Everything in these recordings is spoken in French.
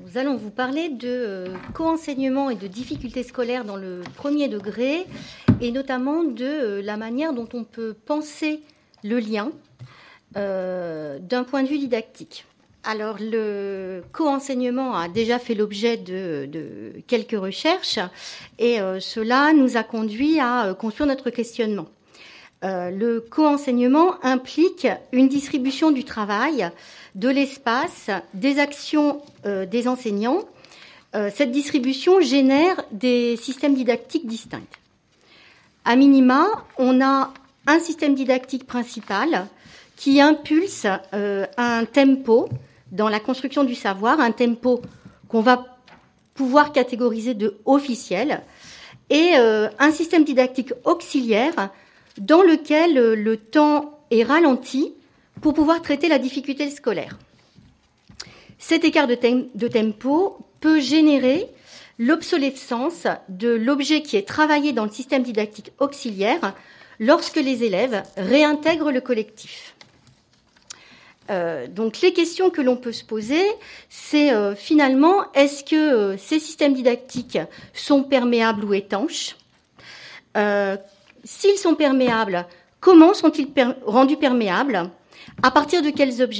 Nous allons vous parler de co-enseignement et de difficultés scolaires dans le premier degré, et notamment de la manière dont on peut penser le lien d'un point de vue didactique. Alors, le co-enseignement a déjà fait l'objet de quelques recherches, et cela nous a conduit à construire notre questionnement. Le co-enseignement implique une distribution du travail, de l'espace, des actions des enseignants. Cette distribution génère des systèmes didactiques distincts. À minima, on a un système didactique principal qui impulse un tempo dans la construction du savoir, un tempo qu'on va pouvoir catégoriser de officiel, et un système didactique auxiliaire dans lequel le temps est ralenti pour pouvoir traiter la difficulté scolaire. Cet écart de tempo peut générer l'obsolescence de l'objet qui est travaillé dans le système didactique auxiliaire lorsque les élèves réintègrent le collectif. Donc les questions que l'on peut se poser, c'est finalement, est-ce que ces systèmes didactiques sont perméables ou étanches ? S'ils sont perméables, comment sont-ils rendus perméables ? À partir de quels objets ?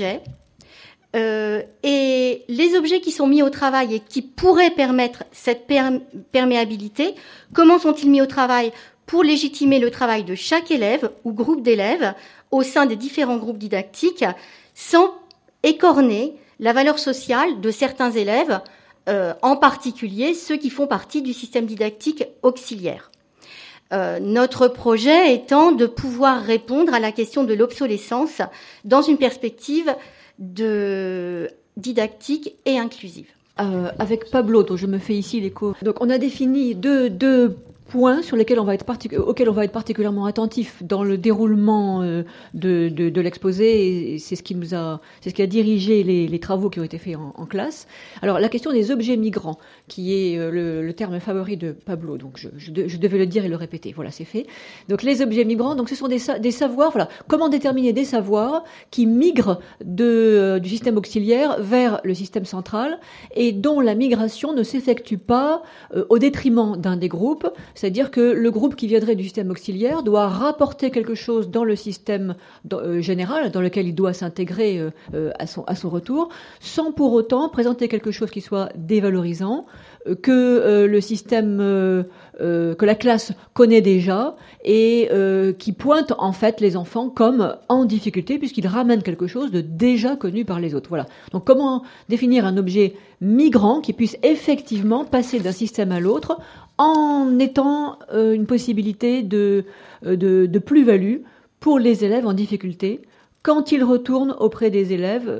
Et les objets qui sont mis au travail et qui pourraient permettre cette perméabilité, comment sont-ils mis au travail pour légitimer le travail de chaque élève ou groupe d'élèves au sein des différents groupes didactiques, sans écorner la valeur sociale de certains élèves, en particulier ceux qui font partie du système didactique auxiliaire. Notre projet étant de pouvoir répondre à la question de l'obsolescence dans une perspective de didactique et inclusive. Avec Pablo, dont je me fais ici l'écho. Donc on a défini deux points sur lesquels auxquels on va être particulièrement attentif dans le déroulement de l'exposé, et c'est ce qui a dirigé les travaux qui ont été faits en classe. Alors la question des objets migrants, qui est le terme favori de Pablo, donc je devais le dire et le répéter. Voilà, c'est fait. Donc les objets migrants, donc ce sont des savoirs. Voilà, comment déterminer des savoirs qui migrent du système auxiliaire vers le système central et dont la migration ne s'effectue pas au détriment d'un des groupes. C'est-à-dire que le groupe qui viendrait du système auxiliaire doit rapporter quelque chose dans le système général, dans lequel il doit s'intégrer à son retour, sans pour autant présenter quelque chose qui soit dévalorisant, que le système, que la classe connaît déjà, et qui pointe en fait les enfants comme en difficulté, puisqu'ils ramènent quelque chose de déjà connu par les autres. Voilà. Donc comment définir un objet migrant qui puisse effectivement passer d'un système à l'autre en étant une possibilité de plus-value pour les élèves en difficulté quand ils retournent auprès des élèves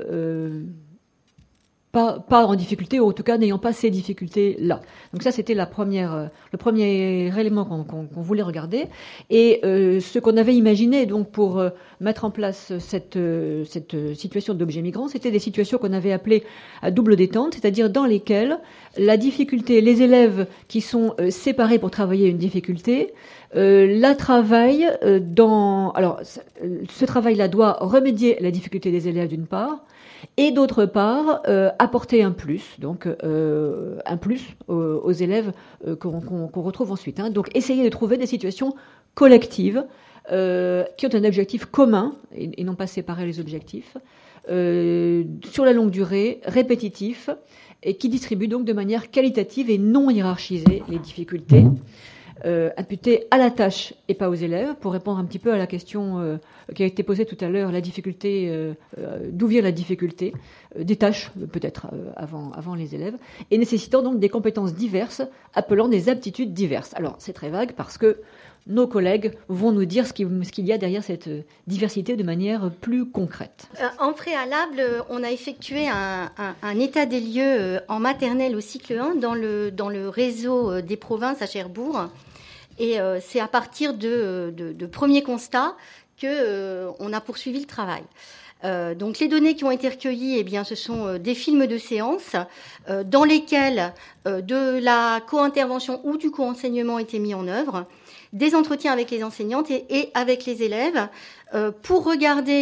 pas en difficulté, ou en tout cas n'ayant pas ces difficultés-là. Donc ça, c'était le premier élément qu'on voulait regarder. Et ce qu'on avait imaginé donc pour mettre en place cette situation d'objet migrant, c'était des situations qu'on avait appelées à double détente, c'est-à-dire dans lesquelles la difficulté, les élèves qui sont séparés pour travailler une difficulté, la travail alors ce travail-là doit remédier à la difficulté des élèves d'une part, et d'autre part apporter un plus, donc un plus aux élèves qu'on retrouve ensuite. Donc essayer de trouver des situations collectives qui ont un objectif commun et non pas séparer les objectifs, sur la longue durée, répétitif, et qui distribuent donc de manière qualitative et non hiérarchisée les difficultés. Imputées à la tâche et pas aux élèves, pour répondre un petit peu à la question qui a été posée tout à l'heure, la difficulté, d'où vient la difficulté, des tâches peut-être avant les élèves, et nécessitant donc des compétences diverses, appelant des aptitudes diverses. Alors c'est très vague parce que nos collègues vont nous dire ce qu'il y a derrière cette diversité de manière plus concrète. En préalable, on a effectué un état des lieux en maternelle au cycle 1 dans le réseau des provinces à Cherbourg. Et c'est à partir de premiers constats qu'on a poursuivi le travail. Donc les données qui ont été recueillies, eh bien, ce sont des films de séance dans lesquels de la co-intervention ou du co-enseignement étaient mis en œuvre, des entretiens avec les enseignantes et avec les élèves pour regarder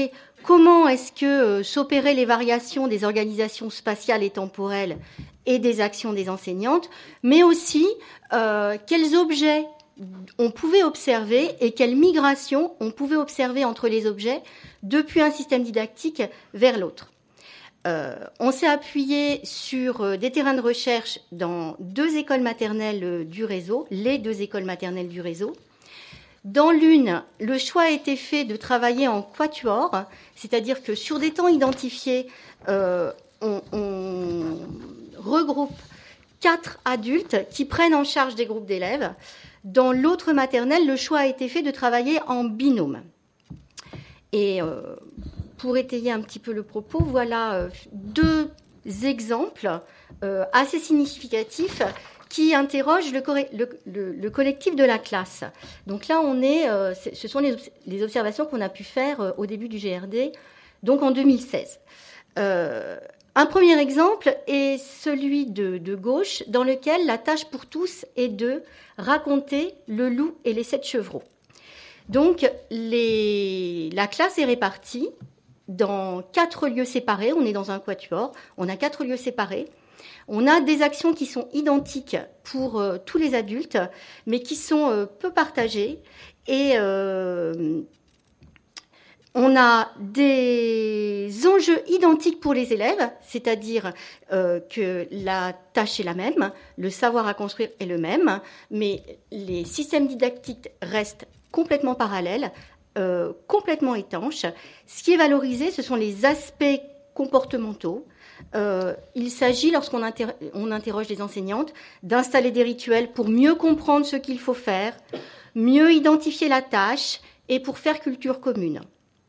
comment est-ce que s'opéraient les variations des organisations spatiales et temporelles et des actions des enseignantes, mais aussi quels objets on pouvait observer et quelles migrations on pouvait observer entre les objets depuis un système didactique vers l'autre. On s'est appuyé sur des terrains de recherche dans 2 écoles maternelles du réseau, les 2 écoles maternelles du réseau. Dans l'une, le choix a été fait de travailler en quatuor, c'est-à-dire que sur des temps identifiés, on regroupe 4 adultes qui prennent en charge des groupes d'élèves. Dans l'autre maternelle, le choix a été fait de travailler en binôme. Et pour étayer un petit peu le propos, voilà 2 exemples assez significatifs qui interrogent le collectif de la classe. Donc là, ce sont les observations qu'on a pu faire au début du GRD, donc en 2016. Un premier exemple est celui de gauche, dans lequel la tâche pour tous est de raconter le loup et les 7 chevreaux. Donc, la classe est répartie dans 4 lieux séparés. On est dans un quatuor. On a 4 lieux séparés. On a des actions qui sont identiques pour tous les adultes, mais qui sont peu partagées. Et on a des enjeux identiques pour les élèves, c'est-à-dire que la tâche est la même, le savoir à construire est le même, mais les systèmes didactiques restent complètement parallèles, complètement étanches. Ce qui est valorisé, ce sont les aspects comportementaux. Il s'agit, lorsqu'on interroge les enseignantes, d'installer des rituels pour mieux comprendre ce qu'il faut faire, mieux identifier la tâche et pour faire culture commune.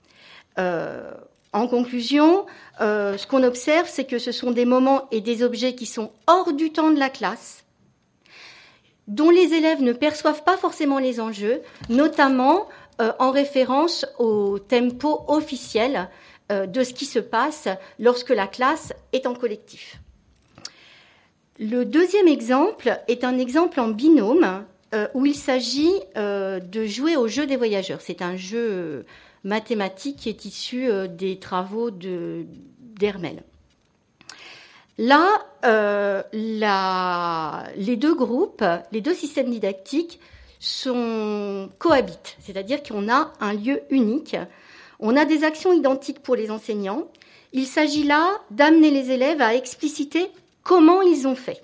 En conclusion, ce qu'on observe, c'est que ce sont des moments et des objets qui sont hors du temps de la classe, dont les élèves ne perçoivent pas forcément les enjeux, notamment en référence au tempo officiel de ce qui se passe lorsque la classe est en collectif. Le deuxième exemple est un exemple en binôme où il s'agit de jouer au jeu des voyageurs. C'est un jeu mathématique qui est issu des travaux d'Hermel. Là, les 2 groupes, les 2 systèmes didactiques cohabitent, c'est-à-dire qu'on a un lieu unique. On a des actions identiques pour les enseignants. Il s'agit là d'amener les élèves à expliciter comment ils ont fait.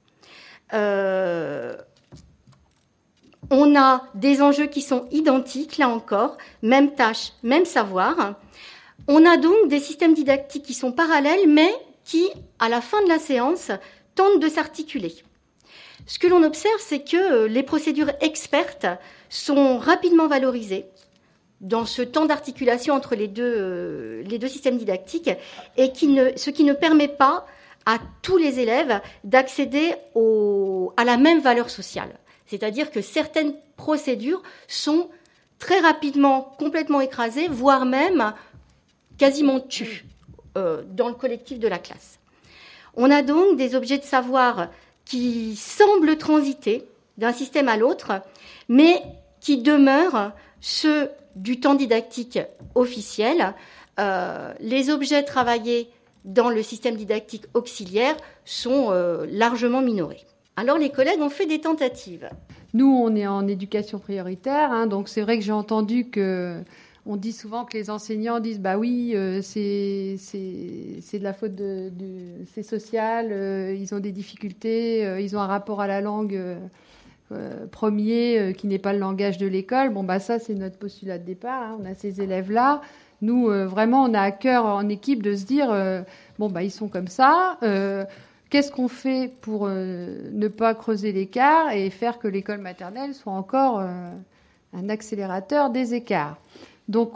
On a des enjeux qui sont identiques, là encore, même tâche, même savoir. On a donc des systèmes didactiques qui sont parallèles, mais qui, à la fin de la séance, tentent de s'articuler. Ce que l'on observe, c'est que les procédures expertes sont rapidement valorisées dans ce temps d'articulation entre les deux systèmes didactiques, et ce qui ne permet pas à tous les élèves d'accéder à la même valeur sociale. C'est-à-dire que certaines procédures sont très rapidement complètement écrasées, voire même quasiment tues dans le collectif de la classe. On a donc des objets de savoir qui semblent transiter d'un système à l'autre, mais qui demeurent ceux du temps didactique officiel. Les objets travaillés dans le système didactique auxiliaire sont largement minorés. Alors les collègues ont fait des tentatives. Nous, on est en éducation prioritaire, donc c'est vrai que j'ai entendu on dit souvent que les enseignants disent bah oui, c'est de la faute c'est social, ils ont des difficultés, ils ont un rapport à la langue premier qui n'est pas le langage de l'école. Bon bah ça c'est notre postulat de départ. On a ces élèves-là. Nous vraiment on a à cœur en équipe de se dire bon bah ils sont comme ça. Qu'est-ce qu'on fait pour ne pas creuser l'écart et faire que l'école maternelle soit encore un accélérateur des écarts? Donc,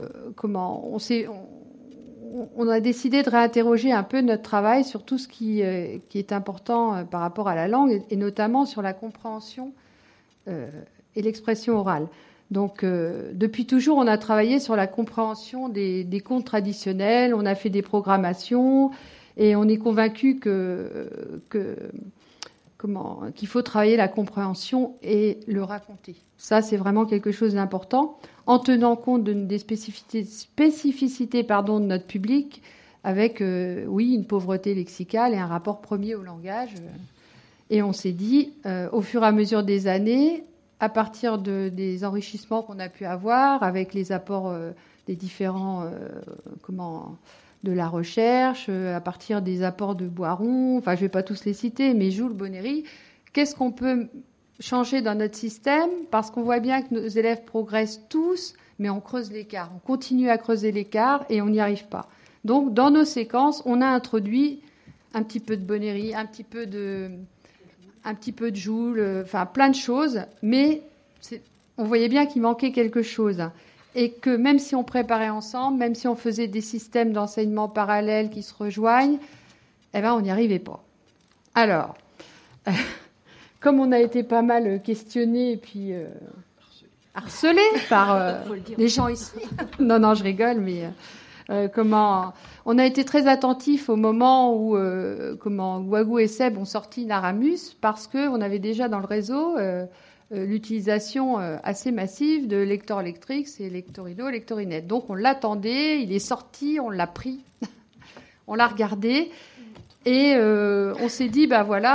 on a décidé de réinterroger un peu notre travail sur tout ce qui est important par rapport à la langue et notamment sur la compréhension et l'expression orale. Donc, depuis toujours, on a travaillé sur la compréhension des contes traditionnels, on a fait des programmations et on est convaincu que qu'il faut travailler la compréhension et le raconter. Ça, c'est vraiment quelque chose d'important, en tenant compte des spécificités de notre public, avec, une pauvreté lexicale et un rapport premier au langage. Et on s'est dit, au fur et à mesure des années, à partir des enrichissements qu'on a pu avoir, avec les apports des différents... de la recherche, à partir des apports de Boiron, enfin je ne vais pas tous les citer, mais Joule, Bonnery, qu'est-ce qu'on peut changer dans notre système? Parce qu'on voit bien que nos élèves progressent tous, mais on creuse l'écart, on continue à creuser l'écart et on n'y arrive pas. Donc dans nos séquences, on a introduit un petit peu de Bonnery, un petit peu de Joule, enfin plein de choses, mais on voyait bien qu'il manquait quelque chose. Et que même si on préparait ensemble, même si on faisait des systèmes d'enseignement parallèles qui se rejoignent, on n'y arrivait pas. Alors, comme on a été pas mal questionné et puis harcelé par les gens ici. Non, je rigole, mais on a été très attentifs au moment où Guagou et Seb ont sorti Naramus, parce qu'on avait déjà dans le réseau... l'utilisation assez massive de lecteur-lectrix et lectorido, lectorinet. Donc on l'attendait, il est sorti, on l'a pris, on l'a regardé et on s'est dit,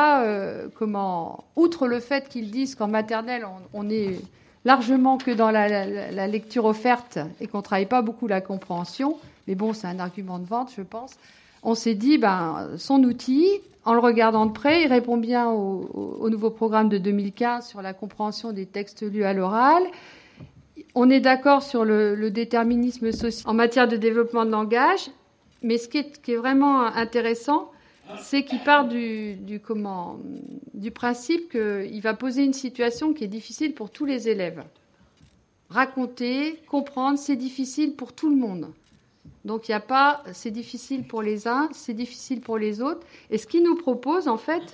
outre le fait qu'ils disent qu'en maternelle on est largement que dans la lecture offerte et qu'on ne travaille pas beaucoup la compréhension, mais bon, c'est un argument de vente, je pense. On s'est dit, son outil, en le regardant de près, il répond bien au nouveau programme de 2015 sur la compréhension des textes lus à l'oral. On est d'accord sur le déterminisme social en matière de développement de langage, mais ce qui est vraiment intéressant, c'est qu'il part du principe qu'il va poser une situation qui est difficile pour tous les élèves. Raconter, comprendre, c'est difficile pour tout le monde. Donc, il n'y a pas « c'est difficile pour les uns, c'est difficile pour les autres ». Et ce qu'il nous propose, en fait,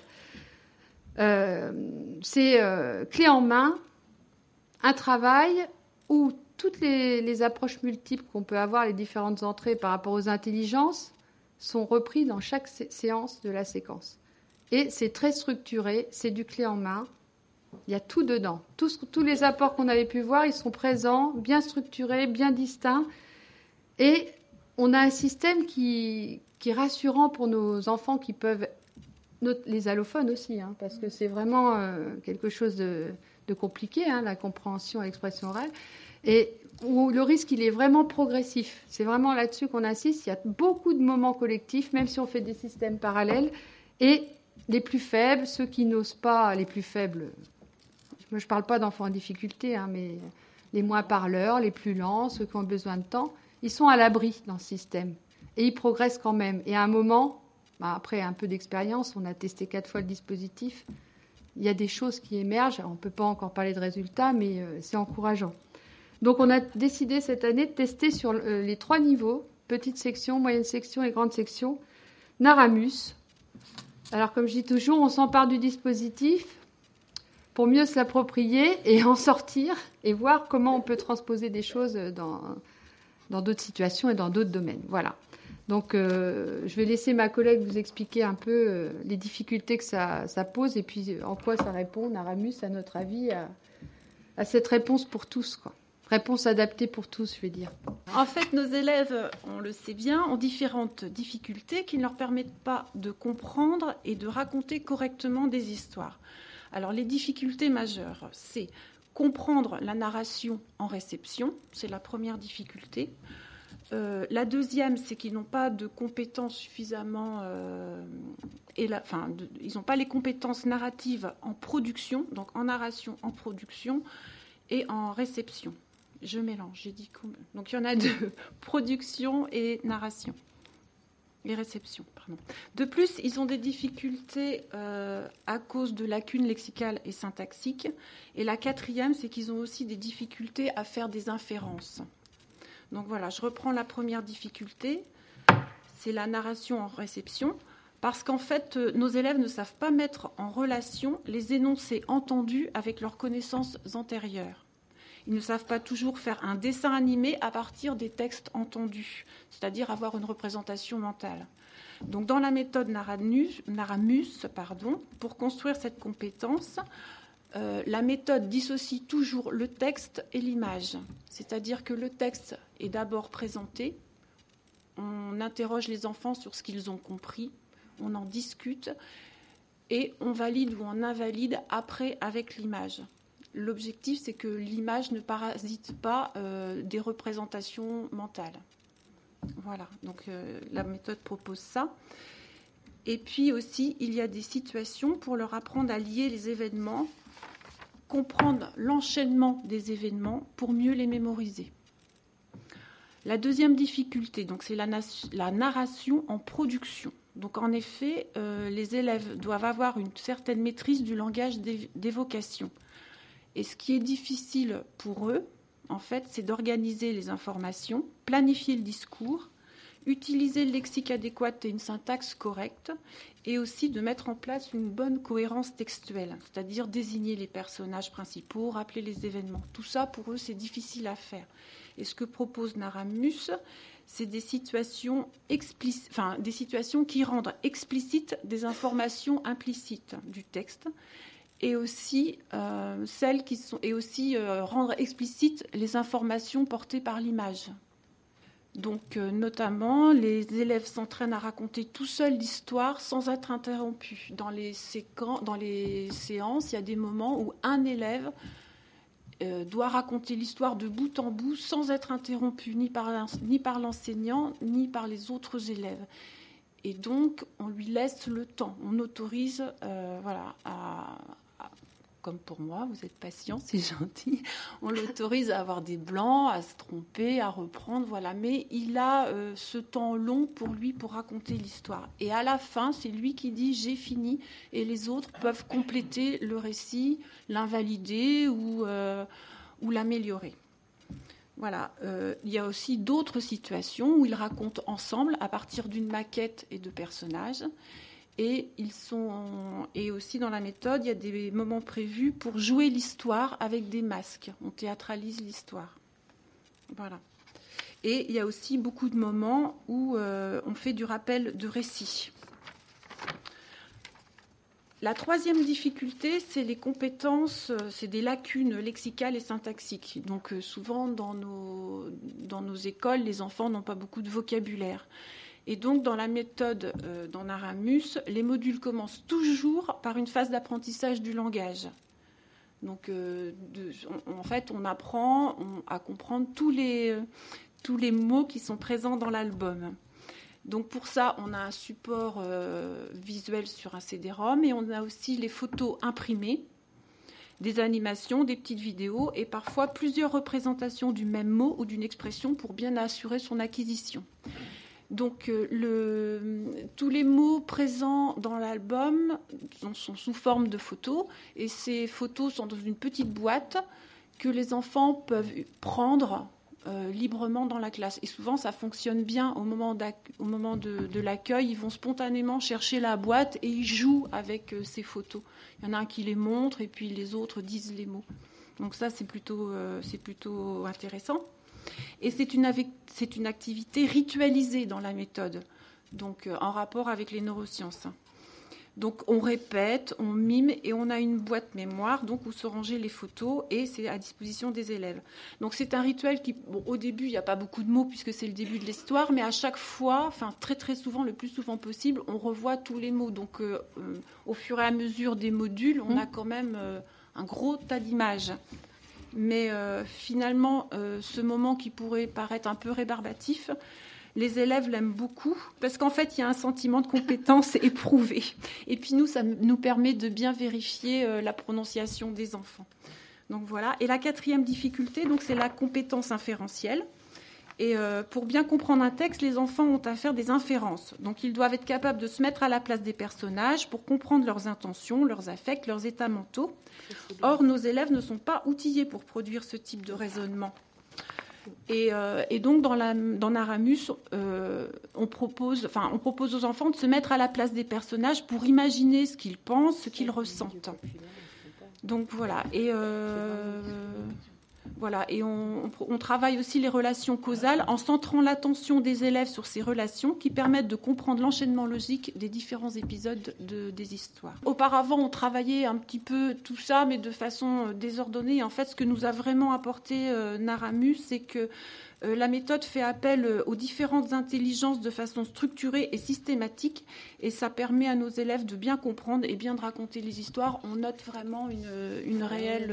c'est clé en main, un travail où toutes les approches multiples qu'on peut avoir, les différentes entrées par rapport aux intelligences, sont reprises dans chaque séance de la séquence. Et c'est très structuré, c'est du clé en main. Il y a tout dedans. Tous les apports qu'on avait pu voir, ils sont présents, bien structurés, bien distincts. Et on a un système qui est rassurant pour nos enfants qui peuvent... Les allophones aussi, parce que c'est vraiment quelque chose de compliqué, la compréhension et l'expression orale. Et où le risque, il est vraiment progressif. C'est vraiment là-dessus qu'on insiste. Il y a beaucoup de moments collectifs, même si on fait des systèmes parallèles. Et les plus faibles, ceux qui n'osent pas, les plus faibles... Moi, je ne parle pas d'enfants en difficulté, mais les moins parleurs, les plus lents, ceux qui ont besoin de temps, ils sont à l'abri dans ce système. Et ils progressent quand même. Et à un moment, après un peu d'expérience, on a testé 4 fois le dispositif, il y a des choses qui émergent. On ne peut pas encore parler de résultats, mais c'est encourageant. Donc on a décidé cette année de tester sur les 3 niveaux, petite section, moyenne section et grande section, Naramus. Alors comme je dis toujours, on s'empare du dispositif pour mieux se l'approprier et en sortir et voir comment on peut transposer des choses dans d'autres situations et dans d'autres domaines. Voilà. Donc, je vais laisser ma collègue vous expliquer un peu les difficultés que ça pose et puis en quoi ça répond, Naramus, à notre avis, à cette réponse pour tous, quoi. Réponse adaptée pour tous, je vais dire. En fait, nos élèves, on le sait bien, ont différentes difficultés qui ne leur permettent pas de comprendre et de raconter correctement des histoires. Alors, les difficultés majeures, c'est comprendre la narration en réception, c'est la première difficulté. La deuxième, c'est qu'ils n'ont pas de compétences suffisamment... ils n'ont pas les compétences narratives en production, donc en narration, en production et en réception. Je mélange, j'ai dit combien. Donc il y en a 2, production et narration. Et réception, pardon. De plus, ils ont des difficultés à cause de lacunes lexicales et syntaxiques. Et la quatrième, c'est qu'ils ont aussi des difficultés à faire des inférences. Donc voilà, je reprends la première difficulté, c'est la narration en réception, parce qu'en fait, nos élèves ne savent pas mettre en relation les énoncés entendus avec leurs connaissances antérieures. Ils ne savent pas toujours faire un dessin animé à partir des textes entendus, c'est-à-dire avoir une représentation mentale. Donc, dans la méthode Naramus, pour construire cette compétence, la méthode dissocie toujours le texte et l'image. C'est-à-dire que le texte est d'abord présenté, on interroge les enfants sur ce qu'ils ont compris, on en discute et on valide ou on invalide après avec l'image. L'objectif, c'est que l'image ne parasite pas des représentations mentales. Voilà, donc la méthode propose ça. Et puis aussi, il y a des situations pour leur apprendre à lier les événements, comprendre l'enchaînement des événements pour mieux les mémoriser. La deuxième difficulté, donc, c'est la narration en production. Donc, en effet, les élèves doivent avoir une certaine maîtrise du langage d'évocation. Et ce qui est difficile pour eux, en fait, c'est d'organiser les informations, planifier le discours, utiliser le lexique adéquat et une syntaxe correcte, et aussi de mettre en place une bonne cohérence textuelle, c'est-à-dire désigner les personnages principaux, rappeler les événements. Tout ça, pour eux, c'est difficile à faire. Et ce que propose Naramus, c'est des situations qui rendent explicites des informations implicites du texte, et aussi rendre explicites les informations portées par l'image. Donc, notamment, les élèves s'entraînent à raconter tout seuls l'histoire sans être interrompus. Dans les séances, il y a des moments où un élève doit raconter l'histoire de bout en bout sans être interrompu ni par l'enseignant ni par les autres élèves. Et donc, on lui laisse le temps. On autorise comme pour moi, vous êtes patient, c'est gentil. On l'autorise à avoir des blancs, à se tromper, à reprendre, voilà. Mais il a ce temps long pour lui pour raconter l'histoire. Et à la fin, c'est lui qui dit « j'ai fini » et les autres peuvent compléter le récit, l'invalider ou l'améliorer. Voilà. Il y a aussi d'autres situations où ils racontent ensemble à partir d'une maquette et de personnages. Et aussi dans la méthode, il y a des moments prévus pour jouer l'histoire avec des masques. On théâtralise l'histoire. Voilà. Et il y a aussi beaucoup de moments où on fait du rappel de récit. La troisième difficulté, c'est les compétences, c'est des lacunes lexicales et syntaxiques. Donc souvent dans nos écoles, les enfants n'ont pas beaucoup de vocabulaire. Et donc, dans la méthode dans Naramus, les modules commencent toujours par une phase d'apprentissage du langage. Donc, en fait, on apprend à comprendre tous les mots qui sont présents dans l'album. Donc, pour ça, on a un support visuel sur un CD-ROM et on a aussi les photos imprimées, des animations, des petites vidéos et parfois plusieurs représentations du même mot ou d'une expression pour bien assurer son acquisition. Donc, tous les mots présents dans l'album sont sous forme de photos et ces photos sont dans une petite boîte que les enfants peuvent prendre librement dans la classe. Et souvent, ça fonctionne bien au moment de l'accueil. Ils vont spontanément chercher la boîte et ils jouent avec ces photos. Il y en a un qui les montre et puis les autres disent les mots. Donc ça, c'est plutôt intéressant. Et c'est une activité ritualisée dans la méthode, donc en rapport avec les neurosciences. Donc on répète, on mime et on a une boîte mémoire donc où se ranger les photos et c'est à disposition des élèves. Donc c'est un rituel qui, au début, il n'y a pas beaucoup de mots puisque c'est le début de l'histoire, mais à chaque fois, très très souvent, le plus souvent possible, on revoit tous les mots. Donc au fur et à mesure des modules, on a quand même un gros tas d'images. Mais finalement, ce moment qui pourrait paraître un peu rébarbatif, les élèves l'aiment beaucoup parce qu'en fait, il y a un sentiment de compétence éprouvé. Et puis nous, ça nous permet de bien vérifier la prononciation des enfants. Donc voilà. Et la quatrième difficulté, donc, c'est la compétence inférentielle. Et pour bien comprendre un texte, les enfants ont à faire des inférences. Donc ils doivent être capables de se mettre à la place des personnages pour comprendre leurs intentions, leurs affects, leurs états mentaux. Or, nos élèves ne sont pas outillés pour produire ce type de raisonnement. Et donc, dans Naramus, on propose aux enfants de se mettre à la place des personnages pour imaginer ce qu'ils pensent, ce qu'ils ressentent. Donc voilà. Et Voilà, et on travaille aussi les relations causales en centrant l'attention des élèves sur ces relations qui permettent de comprendre l'enchaînement logique des différents épisodes des histoires. Auparavant, on travaillait un petit peu tout ça, mais de façon désordonnée. En fait, ce que nous a vraiment apporté Naramus, c'est que la méthode fait appel aux différentes intelligences de façon structurée et systématique, et ça permet à nos élèves de bien comprendre et bien de raconter les histoires. On note vraiment une réelle...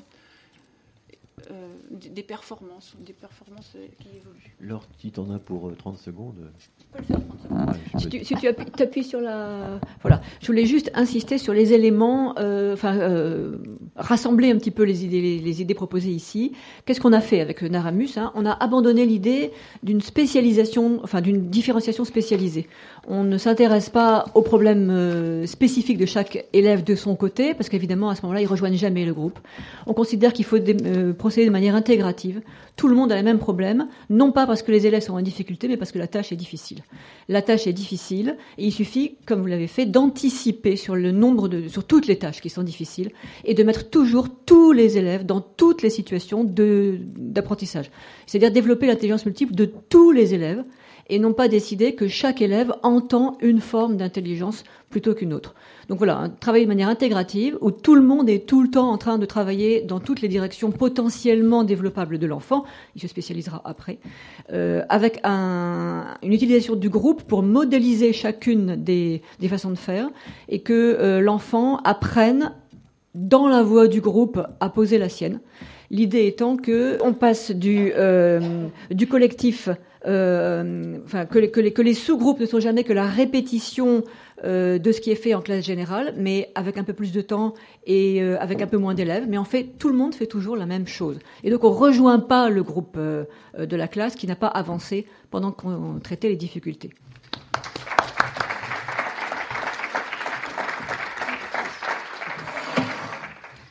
des performances qui évoluent. Laure, si tu en as pour 30 secondes. Si tu appuies sur la... Voilà. Je voulais juste insister sur les éléments, rassembler un petit peu les idées proposées ici. Qu'est-ce qu'on a fait avec Naramus, hein ? On a abandonné l'idée d'une spécialisation, d'une différenciation spécialisée. On ne s'intéresse pas aux problèmes spécifiques de chaque élève de son côté, parce qu'évidemment, à ce moment-là, ils rejoignent jamais le groupe. On considère qu'il faut procéder de manière intégrative. Tout le monde a les mêmes problèmes, non pas parce que les élèves sont en difficulté, mais parce que la tâche est difficile. La tâche est difficile, et il suffit, comme vous l'avez fait, d'anticiper sur sur toutes les tâches qui sont difficiles, et de mettre toujours tous les élèves dans toutes les situations d'apprentissage. C'est-à-dire développer l'intelligence multiple de tous les élèves, et non pas décider que chaque élève entend une forme d'intelligence plutôt qu'une autre. Donc voilà, travailler de manière intégrative, où tout le monde est tout le temps en train de travailler dans toutes les directions potentiellement développables de l'enfant, il se spécialisera après, avec une utilisation du groupe pour modéliser chacune des façons de faire, et que l'enfant apprenne, dans la voie du groupe, à poser la sienne. L'idée étant qu'on passe du collectif... que les sous-groupes ne sont jamais que la répétition de ce qui est fait en classe générale, mais avec un peu plus de temps et avec un peu moins d'élèves. Mais en fait, tout le monde fait toujours la même chose. Et donc, on rejoint pas le groupe de la classe qui n'a pas avancé pendant qu'on traitait les difficultés.